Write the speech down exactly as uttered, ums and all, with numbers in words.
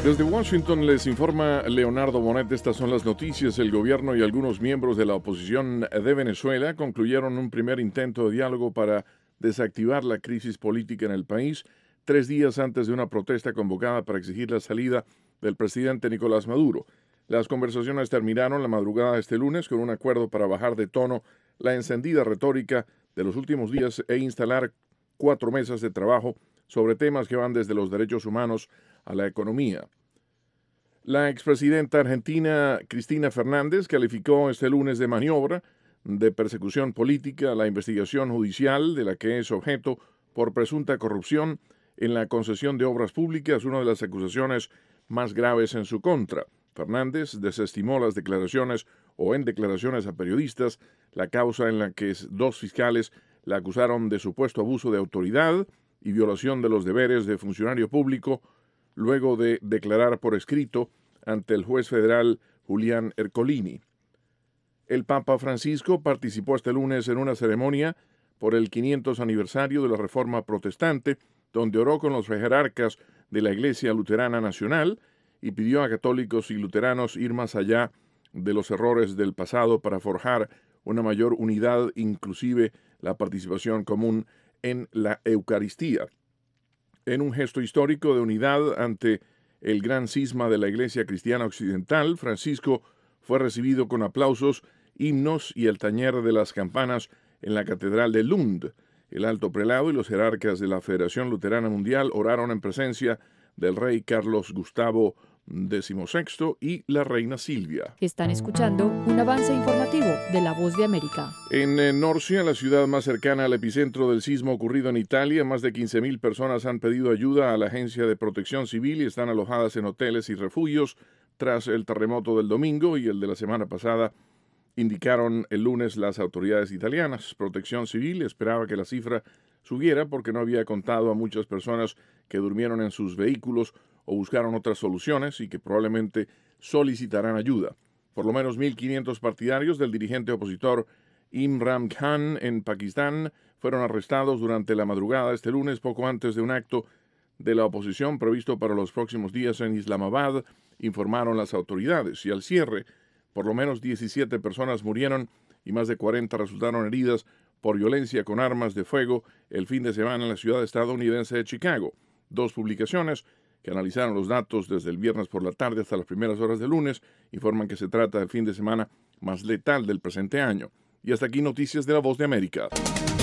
Desde Washington les informa Leonardo Bonet. Estas son las noticias. El gobierno y algunos miembros de la oposición de Venezuela concluyeron un primer intento de diálogo para desactivar la crisis política en el país, tres días antes de una protesta convocada para exigir la salida del presidente Nicolás Maduro. Las conversaciones terminaron la madrugada de este lunes con un acuerdo para bajar de tono la encendida retórica de los últimos días e instalar cuatro mesas de trabajo sobre temas que van desde los derechos humanos a la economía. La expresidenta argentina Cristina Fernández calificó este lunes de maniobra de persecución política la investigación judicial de la que es objeto por presunta corrupción en la concesión de obras públicas, una de las acusaciones más graves en su contra. Fernández desestimó las declaraciones o en declaraciones a periodistas la causa en la que dos fiscales la acusaron de supuesto abuso de autoridad y violación de los deberes de funcionario público luego de declarar por escrito ante el juez federal Julián Ercolini. El Papa Francisco participó este lunes en una ceremonia por el quinientos aniversario de la Reforma Protestante, donde oró con los jerarcas de la Iglesia Luterana Nacional y pidió a católicos y luteranos ir más allá de los errores del pasado para forjar una mayor unidad, inclusive la participación común en la Eucaristía. En un gesto histórico de unidad ante el gran cisma de la Iglesia Cristiana Occidental, Francisco fue recibido con aplausos, himnos y el tañer de las campanas en la Catedral de Lund. El alto prelado y los jerarcas de la Federación Luterana Mundial oraron en presencia del rey Carlos Gustavo decimosexto y la reina Silvia. Están escuchando un avance informativo de La Voz de América. En eh, Norcia, la ciudad más cercana al epicentro del sismo ocurrido en Italia, más de quince mil personas han pedido ayuda a la Agencia de Protección Civil y están alojadas en hoteles y refugios tras el terremoto del domingo y el de la semana pasada, indicaron el lunes las autoridades italianas. Protección Civil esperaba que la cifra subiera porque no había contado a muchas personas que durmieron en sus vehículos o buscaron otras soluciones y que probablemente solicitarán ayuda. Por lo menos mil quinientos partidarios del dirigente opositor Imran Khan en Pakistán fueron arrestados durante la madrugada este lunes, poco antes de un acto de la oposición previsto para los próximos días en Islamabad, informaron las autoridades. Y al cierre, por lo menos diecisiete personas murieron y más de cuarenta resultaron heridas por violencia con armas de fuego el fin de semana en la ciudad estadounidense de Chicago. Dos publicaciones que analizaron los datos desde el viernes por la tarde hasta las primeras horas del lunes informan que se trata del fin de semana más letal del presente año. Y hasta aquí noticias de La Voz de América.